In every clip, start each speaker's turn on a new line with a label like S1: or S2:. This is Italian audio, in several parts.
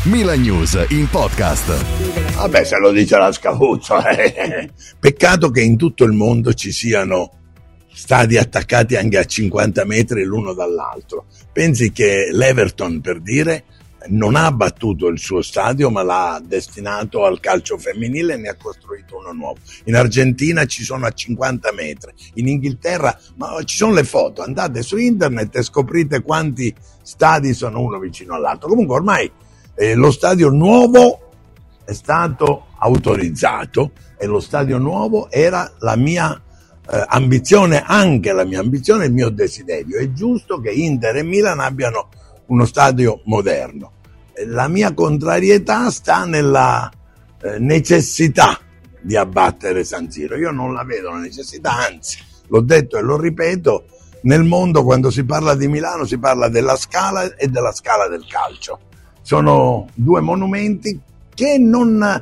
S1: Milan News in podcast.
S2: Vabbè, se lo dice la Scavuzzo. Peccato che in tutto il mondo ci siano stadi attaccati anche a 50 metri l'uno dall'altro. Pensi che l'Everton, per dire, non ha battuto il suo stadio, ma l'ha destinato al calcio femminile e ne ha costruito uno nuovo. In Argentina ci sono a 50 metri, in Inghilterra, ma ci sono le foto, andate su internet e scoprite quanti stadi sono uno vicino all'altro. Comunque ormai lo stadio nuovo è stato autorizzato e lo stadio nuovo era la mia ambizione, anche la mia ambizione, il mio desiderio. È giusto che Inter e Milan abbiano uno stadio moderno. La mia contrarietà sta nella necessità di abbattere San Siro. Io non la vedo la necessità, anzi, l'ho detto e lo ripeto, nel mondo quando si parla di Milano si parla della Scala e della Scala del calcio. Sono due monumenti che non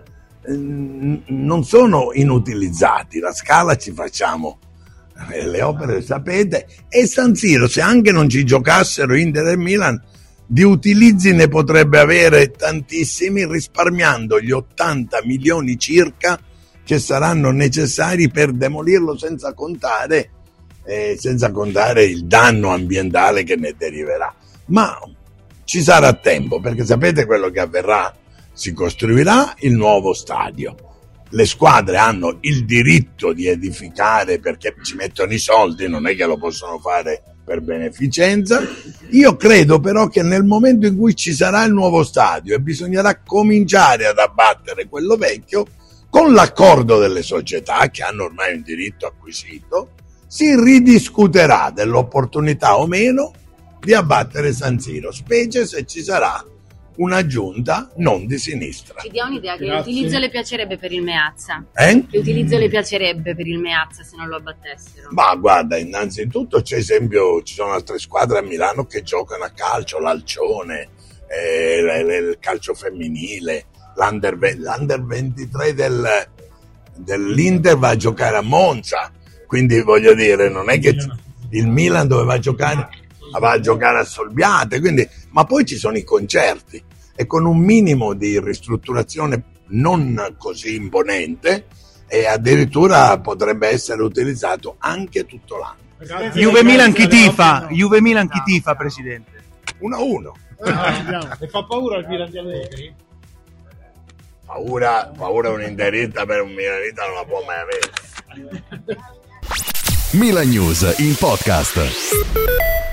S2: sono inutilizzati. La Scala ci facciamo le opere, sapete, e San Siro, se anche non ci giocassero Inter e Milan, di utilizzi ne potrebbe avere tantissimi, risparmiando gli 80 milioni circa che saranno necessari per demolirlo, senza contare il danno ambientale che ne deriverà. Ma ci sarà tempo, perché sapete quello che avverrà? Si costruirà il nuovo stadio. Le squadre hanno il diritto di edificare perché ci mettono i soldi, non è che lo possono fare per beneficenza. Io credo però che nel momento in cui ci sarà il nuovo stadio e bisognerà cominciare ad abbattere quello vecchio, con l'accordo delle società che hanno ormai un diritto acquisito, si ridiscuterà dell'opportunità o meno di abbattere San Siro, specie se ci sarà una giunta non di sinistra.
S3: Ci dia un'idea che l'utilizzo le piacerebbe per il Meazza.
S2: Che
S3: utilizzo le piacerebbe per il Meazza se non lo abbattessero?
S2: Ma guarda, innanzitutto c'è esempio, ci sono altre squadre a Milano che giocano a calcio, l'Alcione, il calcio femminile, l'Under 23 dell'Inter va a giocare a Monza, quindi voglio dire, non è che il Milan doveva giocare, va a giocare a Solbiate, quindi, ma poi ci sono i concerti e con un minimo di ristrutturazione non così imponente e addirittura potrebbe essere utilizzato anche tutto l'anno.
S4: Juve Milan chi tifa? Juve Milan chi tifa, presidente?
S2: 1-1.
S5: E fa paura il Milan di Allegri?
S2: Paura un interista per un milanista non la può mai avere.
S1: Milan News in podcast.